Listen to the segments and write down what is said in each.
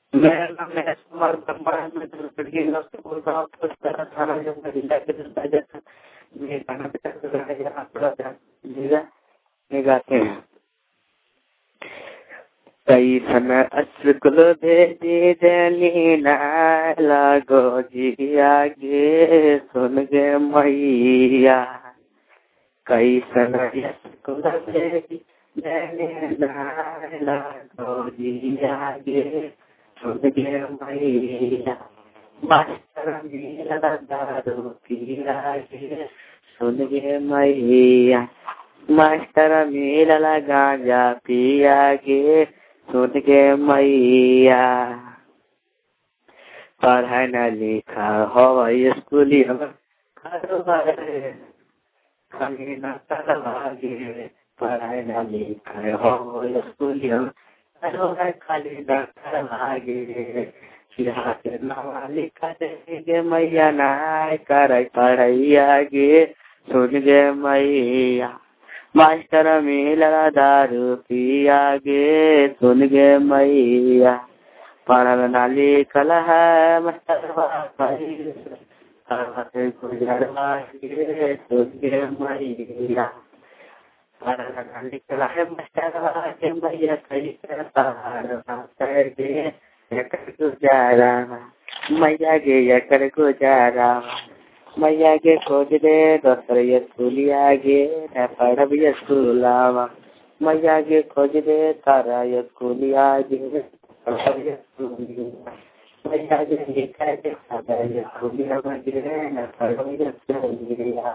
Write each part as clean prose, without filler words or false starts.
मेरा नाम है कुमार ब्रह्मा। मैं दुर्गढ़ से बोल रहा हूँ। तो इस तरह थाना जो महिला के जैसा ये गाना यहाँ थोड़ा ध्यान दीजिएगा। ये गाते हैं कई समय अश्रुकुल भेदी जलीना लागो जी आगे सुन गे मैया। कई समय अश्रुकुल भेदी जलीना लागो जी आगे सुन गे मैया। मास्टर मेरा दारू पिया गे सुन गे मैया। मास्टर मेरा गांजा पिया गे सुन गे मैया। पढ़ाई न लिखा हो स्कूली खाली न करवागे। पढ़ाई न लिखा हो स्कूली खाली न करवागे। नवा लिखा देगे मैया नाय कर पढ़ैया गे सुन गे मैया। मास्टर मिला दारू पिया गे सुन गे मैया। पढ़ल ना लिखल है मास्टर गुजरवा गे सुन गे मैया। पढ़ल ना लिखल है मास्टर के मैया कैसे पढ़ गे एकर गुजारा मैया गे एकर गुजारा। मैया गे खोज दे दोसर स्कूलिया गे न पढ़ब स्कूलावा। मैया गे खोज दे तारा स्कूलिया गे पढ़ब स्कूलिया। मैया गे लिखा गे स्कूलिया गे न पढ़ब स्कूलिया।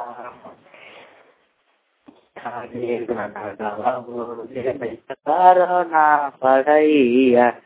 खाली गाना गावा बोले करो ना पढ़ैया